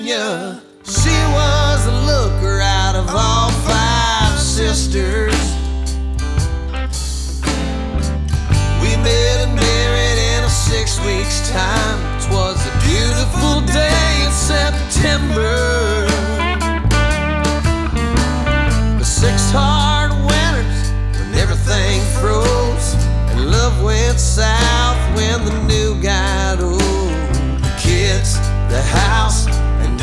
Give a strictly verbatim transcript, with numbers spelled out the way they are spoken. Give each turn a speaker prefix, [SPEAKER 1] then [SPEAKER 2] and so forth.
[SPEAKER 1] Yeah. She was the looker out of all five sisters. We met and married in a six weeks time. 'Twas a beautiful day in September. The six hard winters when everything froze, and love went south when the new got old. The kids, the house,